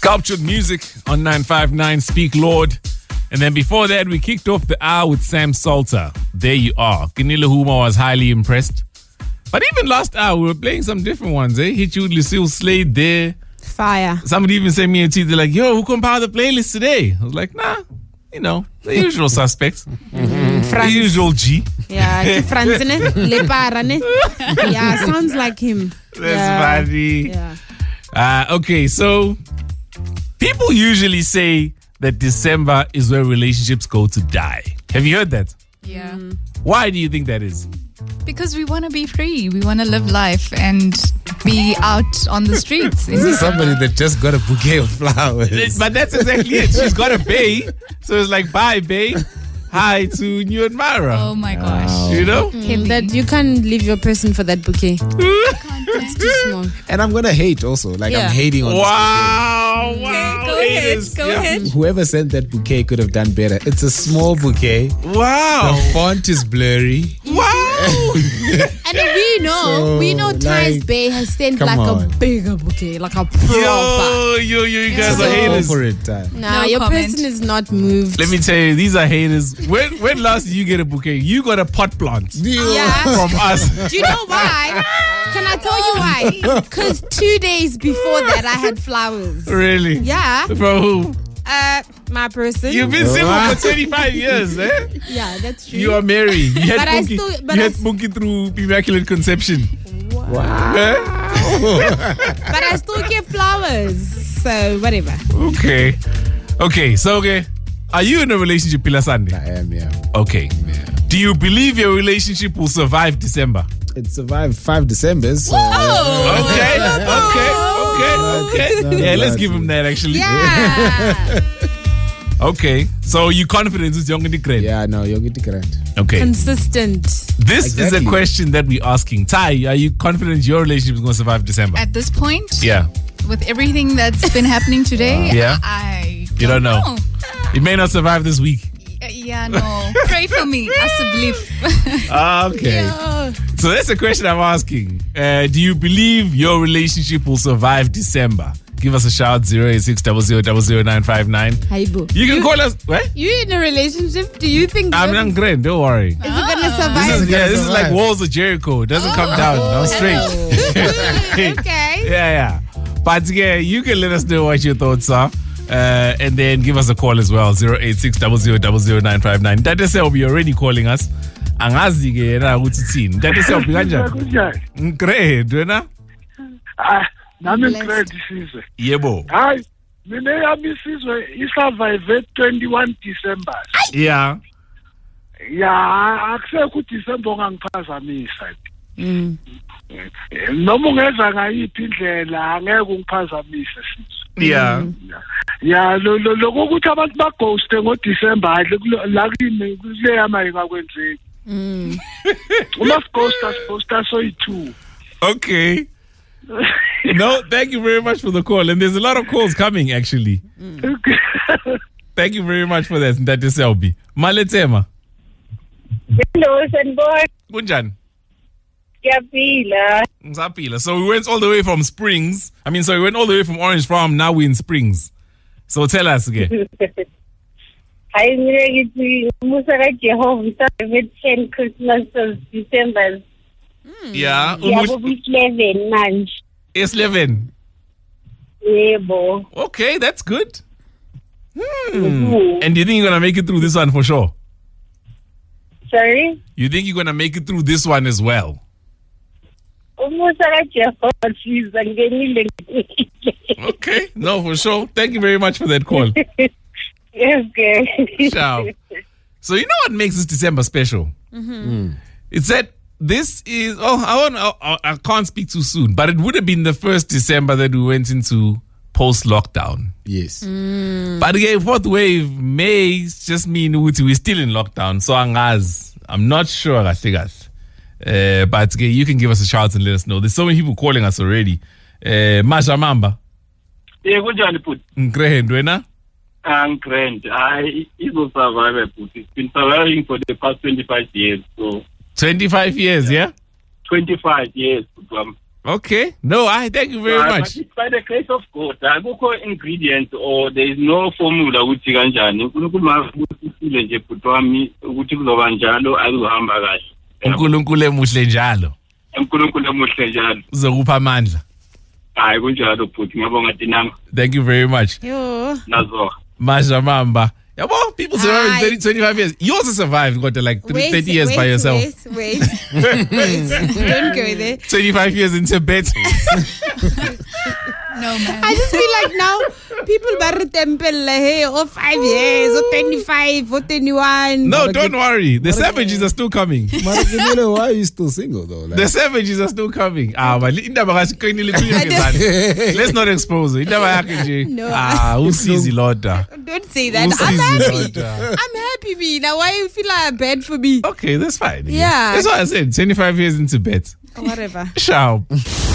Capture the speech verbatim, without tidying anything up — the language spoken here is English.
Sculptured music on nine five nine Speak Lord. And then before that, we kicked off the hour with Sam Salter. There you are. Kinila Huma was highly impressed. But even last hour, we were playing some different ones, eh? Hit You, Lucille Slade there. Fire. Somebody even sent me a tweet. They're like, yo, who compiled the playlist today? I was like, nah, you know, the usual suspects. Mm-hmm. The usual G. Yeah, Franz, ne? Le para, ne? Yeah, sounds like him. That's yeah. funny. Yeah. Uh, okay, so people usually say that December is where relationships go to die. Have you heard that? Yeah. Mm. Why do you think that is? Because we want to be free. We want to live life and be out on the streets. This is somebody that just got a bouquet of flowers. But that's exactly it. She's got a bae. So it's like, bye, bae. Hi to new admirer. Oh my gosh. Wow. You know? Mm, that you can't leave your person for that bouquet. It's too small. And I'm going to hate also. Like, Yeah. I'm hating on Wow. this Wow. Go Haters. ahead. Go Yeah. ahead. bouquet. Whoever sent that bouquet could have done better. It's a small bouquet. Wow. The font is blurry. Wow. And we know, So, we know Ty's like, Bay has sent come like on. a bigger bouquet, like a proper. Yo, yo, yo, you guys So are go haters. for it, Ty. Nah, No your comment. person is not moved. Let me tell you, these are haters. When when last did you get a bouquet? You got a pot plant Yeah. from us. Do you know why? Can I tell you why? Because two days before that, I had flowers. Really? Yeah. From who? Uh, my person. You've been single for twenty-five years, eh? yeah, that's true. You are married. You had But I Punky, still- but you I had s- Punky through Immaculate Conception. Wow. Eh? but I still get flowers. So, whatever. Okay. Okay, so okay. Are you in a relationship, Pila Sunday? I am, yeah. Okay. yeah. Do you believe your relationship will survive December? It survived five Decembers. So Okay, okay, okay, okay. No, Yeah, let's no, give him that actually. Yeah. Okay, so you confident with young and yeah, no, you're good to correct. Okay. Consistent. This is a Exactly. question that we're asking. Ty, are you confident your relationship is going to survive December? At this point, Yeah. with everything that's been happening today, Yeah. I You don't know. It may not survive this week. Uh, Yeah, no. Pray for me. As a belief. Okay. Oh. So that's the question I'm asking. Uh, do you believe your relationship will survive December? Give us a shout, zero eight six zero zero zero zero nine five nine. Hey, boo. You can call us. What? You in a relationship? Do you think I'm this- not great. Don't worry. is it gonna This survive? is, yeah, this is like survive. walls of Jericho. It doesn't come down. No straight. okay. Yeah, yeah. But yeah, you can let us know what your thoughts are. Uh, and then give us a call as well, zero eight six zero zero zero zero nine five nine. That is how you're already calling us. Angazi ke yena ukuthi thini. That is how kanjani? Kunjani? Great, wena? Ah, nami Blessed. ngicela isizwe. Yebo. Hayi, mina yami isizwe isurvive twenty-first December. Yeah. Ya, akusekho uDecember ongangiphazamisa. Mm. Noma ungeza ngayiphi indlela angeke ungiphazamise sizwe. Yeah. Ya, lo lo lokuthi abantu baghoste ngoDecember hayi la kimi kule yama ingakwenzeki. Mm. Uma sighosta sighosta so yi-two. Okay. No, thank you very much for the call. And there's a lot of calls coming, actually. Thank you very much for that, Ndate Selby. Maletsema. Hello, Sanborn. Kunjani? Ngiyapila. Ngisapila. So we went all the way from Springs. I mean, so we went all the way from Orange Farm. Now we're in Springs. So tell us again. Hayi mina ngithi umusa kaJehova usurvive ten Christmas of December. Yeah. Yabo ku eleven manje. S eleven. Yebo. Okay, that's good. Hmm. Mhm. And do you think you're going to make it through this one for sure? Sorry? You think you're going to make it through this one as well? Umusa kaJehova siza ngenile. Okay. No, for sure. Thank you very much for that call. Okay. Ciao. So you know what makes this December special? Mm-hmm. It's that this is oh I want I, I can't speak too soon, but it would have been the first December that we went into post lockdown. Yes. But again, fourth wave may just mean we're still in lockdown. So angaz, I'm not sure. I think us. Uh, but again, you can give us a shout and let us know. There's so many people calling us already. Uh, Masha Mamba, Yeah, kunjani futhi? Ngrehend, wena? I'm grand. I it will survive, but it's been surviving for the past twenty-five years. So twenty-five years, yeah? twenty-five years. Um, Okay. No, I thank you very Uh, much. But it's by the grace of God. Akukho ingredients or there is no formula ukuthi kanjani. uNkulunkulu masisile nje bhuti wami ukuthi kuzoba njalo akuhamba kahle. uNkulunkulu emuhle njalo. uNkulunkulu emuhle njalo. Uzokupha amandla. Hayi kunjalo bhuti ngiyabonga Tinanga. Thank you very much. Yo. Nazo. Masha Mamba. Yeah, well, people survive Hi. thirty, twenty-five years. You also survived, got like Wait, thirty years wait, by yourself. Wait, wait, wait. Don't go there. twenty-five years in Tibet. No, man. I just feel like now people bury temple hey, oh five years, oh twenty-five, oh twenty-one. No, don't worry. The savages are still coming. Marakinile, why are you still single though? Like, The savages are still coming. Ah, but indaba kasiqinile kuyo ngezandla. Let's not expose it. Indaba yakhe nje. No. Ah, usizi loda. Don't say that. I'm Usizi happy. loda. I'm happy, me. Now why you feel like bad for me? Okay, that's fine. Yeah. That's what I said. twenty-five years in Tibet. Whatever. Sharp.